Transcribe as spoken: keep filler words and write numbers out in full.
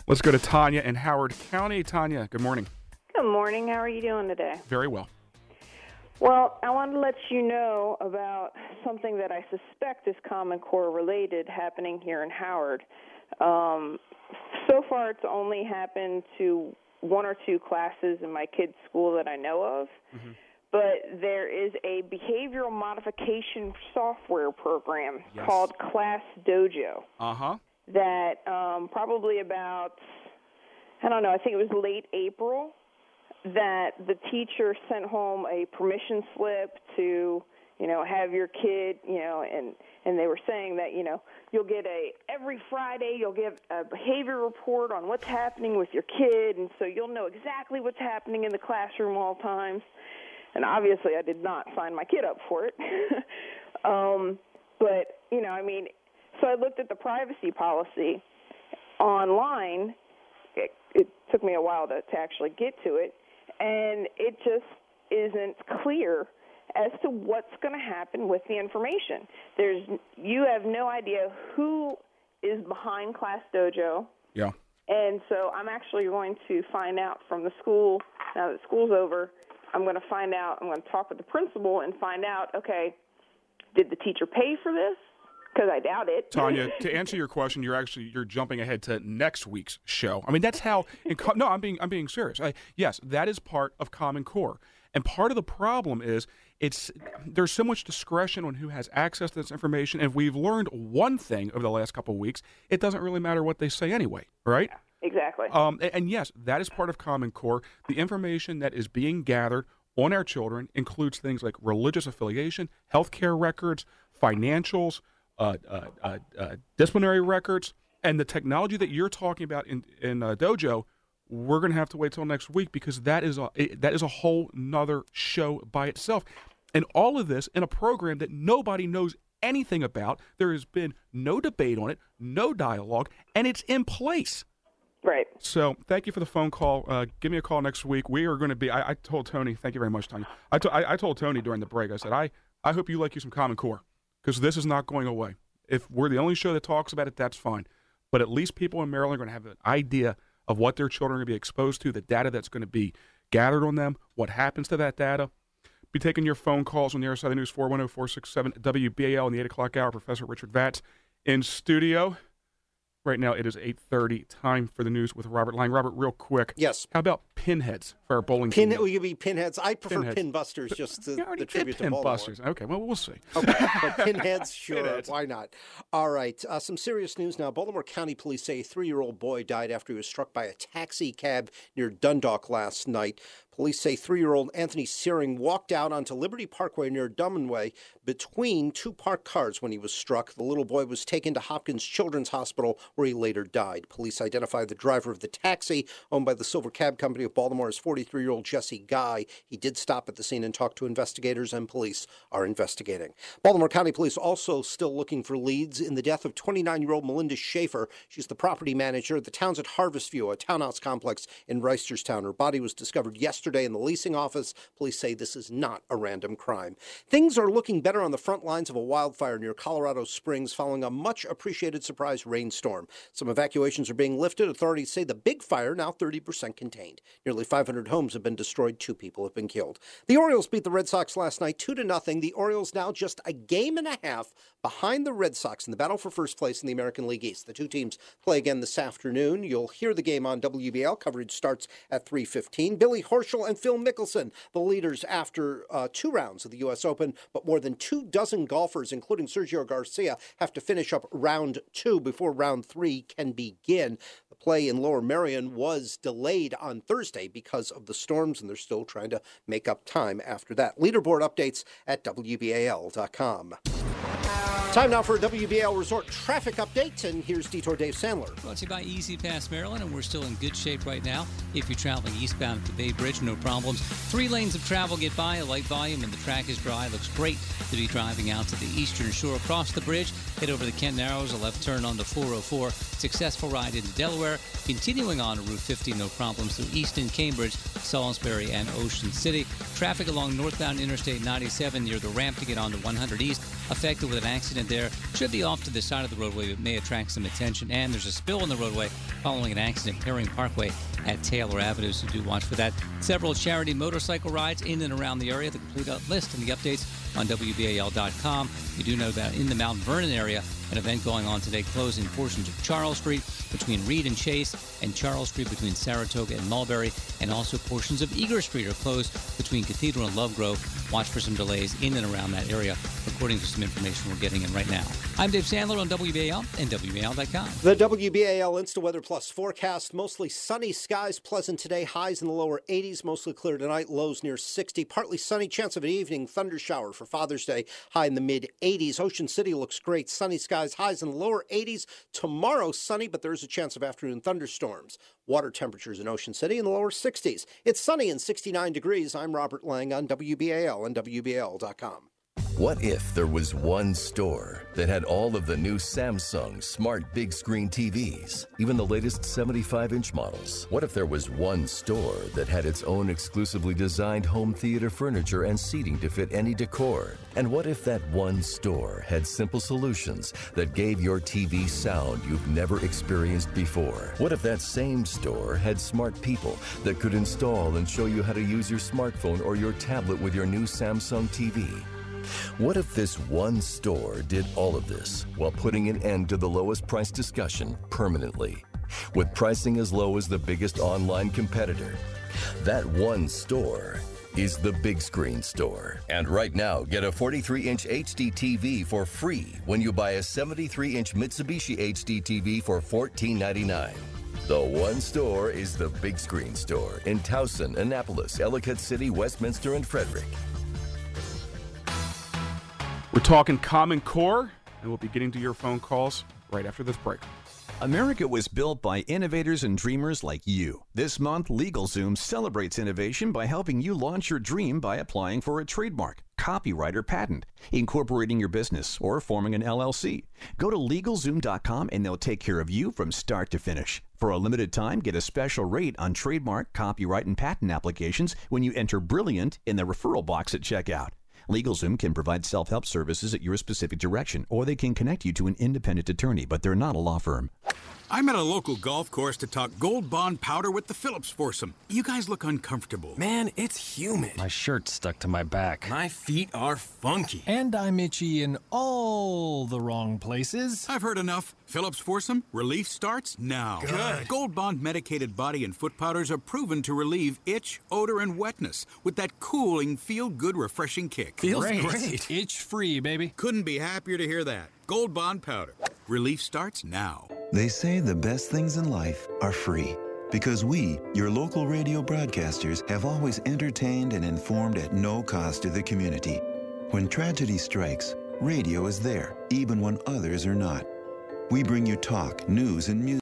Let's go to Tanya in Howard County. Tanya, good morning. Good morning. How are you doing today? Very well. Well, I wanted to let you know about something that I suspect is Common Core related happening here in Howard. Um, so far, it's only happened to one or two classes in my kids' school that I know of. Mm-hmm. But there is a behavioral modification software program yes. called Class Dojo. Uh-huh. That um, probably about, I don't know, I think it was late April, that the teacher sent home a permission slip to, you know, have your kid, you know, and, and they were saying that, you know, you'll get a, every Friday you'll give a behavior report on what's happening with your kid, and so you'll know exactly what's happening in the classroom all times. And obviously I did not sign my kid up for it. um, but, you know, I mean, so I looked at the privacy policy online. It, it took me a while to, to actually get to it, and it just isn't clear as to what's going to happen with the information. There's you have no idea who is behind Class Dojo. Yeah. And so I'm actually going to find out from the school, now that school's over, I'm going to find out, I'm going to talk with the principal and find out, okay, did the teacher pay for this? Because I doubt it. Tanya, to answer your question, you're actually you're jumping ahead to next week's show. I mean, that's how. In, no, I'm being I'm being serious. I, yes, that is part of Common Core, and part of the problem is it's there's so much discretion on who has access to this information. And if we've learned one thing over the last couple of weeks, it doesn't really matter what they say anyway, right? Yeah, exactly. Um, and, and yes, that is part of Common Core. The information that is being gathered on our children includes things like religious affiliation, healthcare records, financials. Uh, uh, uh, uh, disciplinary records, and the technology that you're talking about in in uh, Dojo, we're going to have to wait till next week because that is a it, that is a whole nother show by itself, and all of this in a program that nobody knows anything about. There has been no debate on it, no dialogue, and it's in place. Right. So thank you for the phone call. Uh, give me a call next week. We are going to be. I, I told Tony. Thank you very much, Tony. I, to, I, I told Tony during the break. I said I I hope you like you some Common Core. Because this is not going away. If we're the only show that talks about it, that's fine. But at least people in Maryland are going to have an idea of what their children are going to be exposed to, the data that's going to be gathered on them, what happens to that data. Be taking your phone calls on the other side of the news, four one zero, four six seven, W B A L in the eight o'clock hour. Professor Richard Vatz in studio. Right now it is eight thirty, time for the news with Robert Lang. Robert, real quick. Yes. How about pinheads for our bowling Pin, team? Will you be pinheads? I prefer Pinheads. pin busters, just to you the tribute to pin Baltimore. busters. Okay, well, we'll see. Okay, but pinheads, sure, Pinheads. Why not? All right, uh, some serious news now. Baltimore County police say a three-year-old boy died after he was struck by a taxi cab near Dundalk last night. Police say three-year-old Anthony Searing walked out onto Liberty Parkway near Dummonway between two parked cars when he was struck. The little boy was taken to Hopkins Children's Hospital, where he later died. Police identified the driver of the taxi, owned by the Silver Cab Company of Baltimore, as forty-three-year-old Jesse Guy. He did stop at the scene and talk to investigators, and police are investigating. Baltimore County Police also still looking for leads in the death of twenty-nine-year-old Melinda Schaefer. She's the property manager at the Townsend Harvest View, a townhouse complex in Reisterstown. Her body was discovered yesterday in the leasing office. Police say this is not a random crime. Things are looking better on the front lines of a wildfire near Colorado Springs following a much-appreciated surprise rainstorm. Some evacuations are being lifted. Authorities say the big fire now thirty percent contained. Nearly five hundred homes have been destroyed. Two people have been killed. The Orioles beat the Red Sox last night two to nothing. The Orioles now just a game and a half behind the Red Sox in the battle for first place in the American League East. The two teams play again this afternoon. You'll hear the game on W B L. Coverage starts at three fifteen. Billy Horschel and Phil Mickelson, the leaders after uh, two rounds of the U S Open, but more than two dozen golfers, including Sergio Garcia, have to finish up round two before round three can begin. The play in Lower Merion was delayed on Thursday because of the storms, and they're still trying to make up time after that. Leaderboard updates at W B A L dot com. Time now for a W B A L Resort traffic update, and here's Detour Dave Sandler. Brought to you by Easy Pass Maryland, and we're still in good shape right now. If you're traveling eastbound at the Bay Bridge, no problems. Three lanes of travel get by, a light volume, and the track is dry. Looks great to be driving out to the eastern shore. Across the bridge, head over the Kent Narrows, a left turn onto four oh four. Successful ride into Delaware. Continuing on to Route fifty, no problems through Easton, Cambridge, Salisbury and Ocean City. Traffic along northbound Interstate ninety-seven near the ramp to get onto one hundred East affected with an accident there. Should be off to the side of the roadway, but may attract some attention. And there's a spill on the roadway following an accident Herring Parkway at Taylor Avenue, so do watch for that. Several charity motorcycle rides in and around the area. The complete list and the updates on W B A L dot com. You do know that in the Mount Vernon area, an event going on today closing portions of Charles Street between Reed and Chase, and Charles Street between Saratoga and Mulberry, and also portions of Eager Street are closed between Cathedral and Lovegrove. Watch for some delays in and around that area, according to some information we're getting in right now. I'm Dave Sandler on W B A L and W B A L dot com. The W B A L InstaWeather Plus forecast, mostly sunny skies, pleasant today, highs in the lower eighties, mostly clear tonight, lows near sixty, partly sunny, chance of an evening thunder shower for Father's Day, high in the mid eighties. Ocean City looks great, sunny skies, highs in the lower eighties. Tomorrow, sunny, but there's a chance of afternoon thunderstorms. Water temperatures in Ocean City in the lower sixties. It's sunny and sixty-nine degrees. I'm Robert Lang on W B A L and W B A L dot com. What if there was one store that had all of the new Samsung smart big screen T Vs, even the latest seventy-five inch models? What if there was one store that had its own exclusively designed home theater furniture and seating to fit any decor? And what if that one store had simple solutions that gave your T V sound you've never experienced before? What if that same store had smart people that could install and show you how to use your smartphone or your tablet with your new Samsung T V? What if this one store did all of this while putting an end to the lowest price discussion permanently, with pricing as low as the biggest online competitor? That one store is the Big Screen Store. And right now, get a forty-three inch H D T V for free when you buy a seventy-three inch Mitsubishi H D T V for fourteen ninety-nine. The one store is the Big Screen Store in Towson, Annapolis, Ellicott City, Westminster, and Frederick. We're talking Common Core, and we'll be getting to your phone calls right after this break. America was built by innovators and dreamers like you. This month, LegalZoom celebrates innovation by helping you launch your dream by applying for a trademark, copyright, or patent, incorporating your business, or forming an L L C. Go to LegalZoom dot com and they'll take care of you from start to finish. For a limited time, get a special rate on trademark, copyright, and patent applications when you enter Brilliant in the referral box at checkout. LegalZoom can provide self-help services at your specific direction, or they can connect you to an independent attorney, but they're not a law firm. I'm at a local golf course to talk Gold Bond powder with the Phillips foursome. You guys look uncomfortable. Man, it's humid. My shirt's stuck to my back. My feet are funky. And I'm itchy in all the wrong places. I've heard enough. Phillips foursome, relief starts now. Good. Gold Bond medicated body and foot powders are proven to relieve itch, odor, and wetness with that cooling, feel-good, refreshing kick. Feels great. great. Itch-free, baby. Couldn't be happier to hear that. Gold Bond powder. Relief starts now. They say the best things in life are free. Because we, your local radio broadcasters, have always entertained and informed at no cost to the community. When tragedy strikes, radio is there, even when others are not. We bring you talk, news, and music.